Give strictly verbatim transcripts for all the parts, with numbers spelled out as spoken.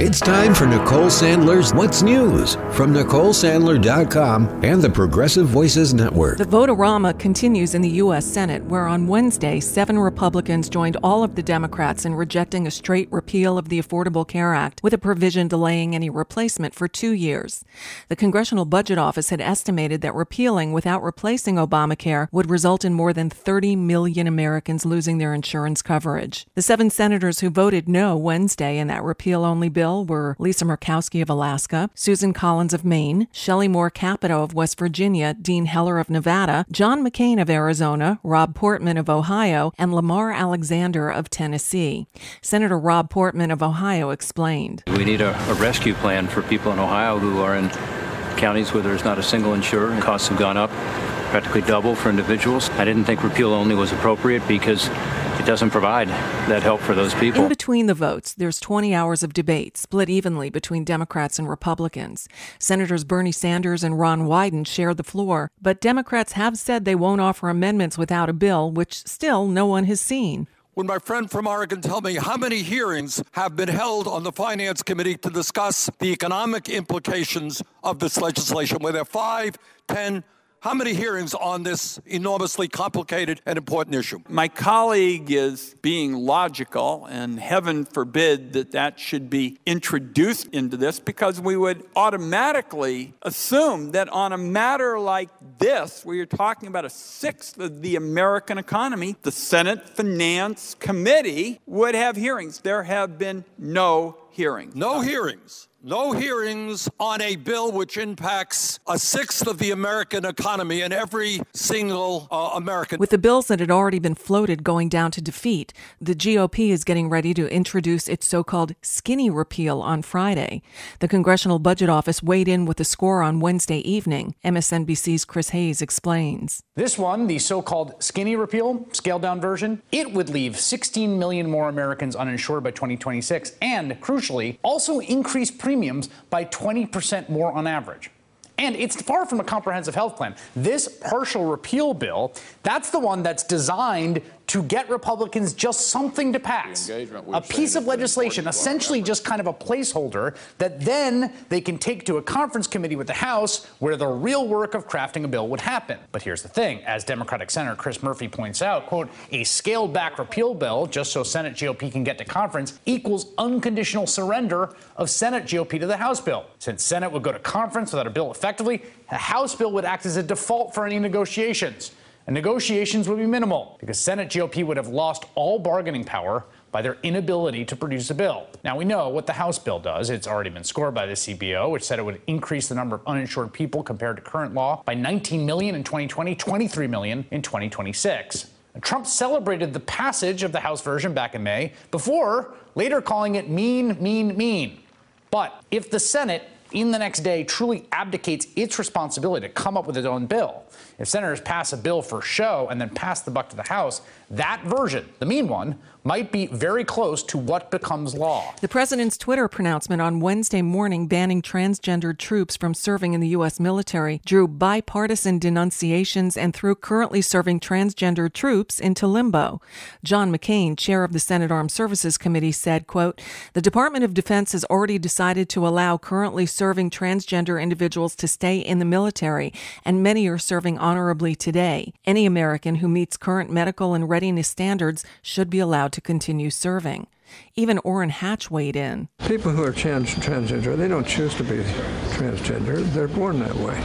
It's time for Nicole Sandler's What's News from Nicole Sandler dot com and the Progressive Voices Network. The vote-a-rama continues in the U S Senate, where on Wednesday, seven Republicans joined all of the Democrats in rejecting a straight repeal of the Affordable Care Act, with a provision delaying any replacement for two years. The Congressional Budget Office had estimated that repealing without replacing Obamacare would result in more than thirty million Americans losing their insurance coverage. The seven senators who voted no Wednesday in that repeal-only bill were Lisa Murkowski of Alaska, Susan Collins of Maine, Shelley Moore Capito of West Virginia, Dean Heller of Nevada, John McCain of Arizona, Rob Portman of Ohio, and Lamar Alexander of Tennessee. Senator Rob Portman of Ohio explained. We need a, a rescue plan for people in Ohio who are in counties where there's not a single insurer and costs have gone up practically double for individuals. I didn't think repeal only was appropriate because it doesn't provide that help for those people. In between the votes, there's twenty hours of debate, split evenly between Democrats and Republicans. Senators Bernie Sanders and Ron Wyden shared the floor, but Democrats have said they won't offer amendments without a bill, which still no one has seen. When my friend from Oregon told me how many hearings have been held on the Finance Committee to discuss the economic implications of this legislation, where there are five, ten, how many hearings on this enormously complicated and important issue? My colleague is being logical, and heaven forbid that that should be introduced into this, because we would automatically assume that on a matter like this, where you're talking about a sixth of the American economy, the Senate Finance Committee would have hearings. There have been no hearings. No hearings. No hearings on a bill which impacts a sixth of the American economy and every single uh, American. With the bills that had already been floated going down to defeat, the G O P is getting ready to introduce its so-called skinny repeal on Friday. The Congressional Budget Office weighed in with a score on Wednesday evening. M S N B C's Chris Hayes explains. This one, the so-called skinny repeal, scaled-down version, it would leave sixteen million more Americans uninsured by twenty twenty-six and, crucially, also increase premiums premiums by twenty percent more on average. And it's far from a comprehensive health plan. This partial repeal bill, that's the one that's designed to get Republicans just something to pass. A piece of legislation, essentially just kind of a placeholder that then they can take to a conference committee with the House where the real work of crafting a bill would happen. But here's the thing, as Democratic Senator Chris Murphy points out, quote, a scaled back repeal bill, just so Senate G O P can get to conference, equals unconditional surrender of Senate G O P to the House bill. Since Senate would go to conference without a bill effectively, the House bill would act as a default for any negotiations. And negotiations would be minimal because Senate G O P would have lost all bargaining power by their inability to produce a bill. Now, we know what the House bill does. It's already been scored by the C B O, which said it would increase the number of uninsured people compared to current law by nineteen million in twenty twenty, twenty-three million in twenty twenty-six. And Trump celebrated the passage of the House version back in May before later calling it mean, mean, mean. But if the Senate in the next day truly abdicates its responsibility to come up with its own bill, if senators pass a bill for show and then pass the buck to the House, that version, the mean one, might be very close to what becomes law. The president's Twitter pronouncement on Wednesday morning banning transgendered troops from serving in the U S military drew bipartisan denunciations and threw currently serving transgender troops into limbo. John McCain, chair of the Senate Armed Services Committee, said, quote, the Department of Defense has already decided to allow currently serving transgender individuals to stay in the military, and many are serving honorably today. Any American who meets current medical and readiness standards should be allowed to continue serving. Even Orrin Hatch weighed in. People who are trans- transgender, they don't choose to be transgender. They're born that way.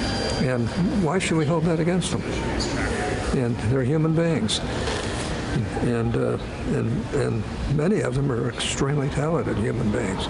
And why should we hold that against them? And they're human beings. And, uh, and, and many of them are extremely talented human beings.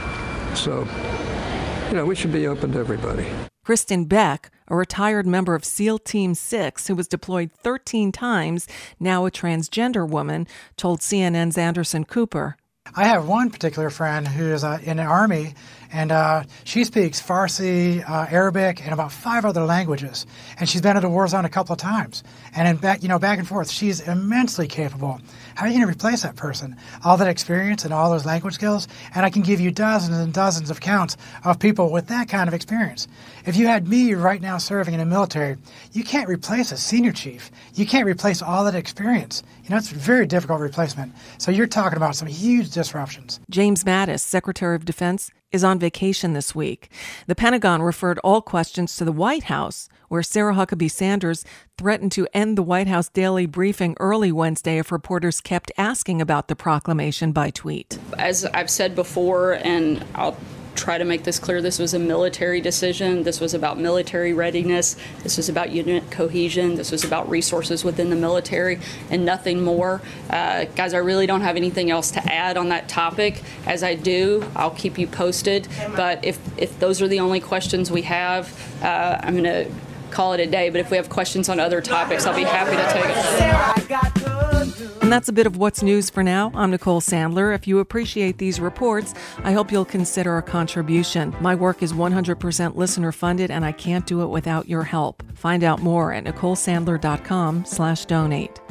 So, you know, we should be open to everybody. Kristen Beck, a retired member of SEAL Team six who was deployed thirteen times, now a transgender woman, told C N N's Anderson Cooper. I have one particular friend who is uh, in the Army, And uh, she speaks Farsi, uh, Arabic, and about five other languages. And she's been at a war zone a couple of times. And in back, you know, back and forth, she's immensely capable. How are you going to replace that person? All that experience and all those language skills? And I can give you dozens and dozens of counts of people with that kind of experience. If you had me right now serving in the military, you can't replace a senior chief. You can't replace all that experience. You know, it's a very difficult replacement. So you're talking about some huge disruptions. James Mattis, Secretary of Defense, is on vacation this week. The Pentagon referred all questions to the White House, where Sarah Huckabee Sanders threatened to end the White House daily briefing early Wednesday if reporters kept asking about the proclamation by tweet. As I've said before, and I'll try to make this clear, this was a military decision. This was about military readiness. This was about unit cohesion. This was about resources within the military and nothing more. Uh, guys, I really don't have anything else to add on that topic. As I do, I'll keep you posted. But if, if those are the only questions we have, uh, I'm going to call it a day. But if we have questions on other topics, I'll be happy to take it. And that's a bit of what's news for now. I'm Nicole Sandler. If you appreciate these reports, I hope you'll consider a contribution. My work is one hundred percent listener funded, and I can't do it without your help. Find out more at nicolesandler.com slash donate.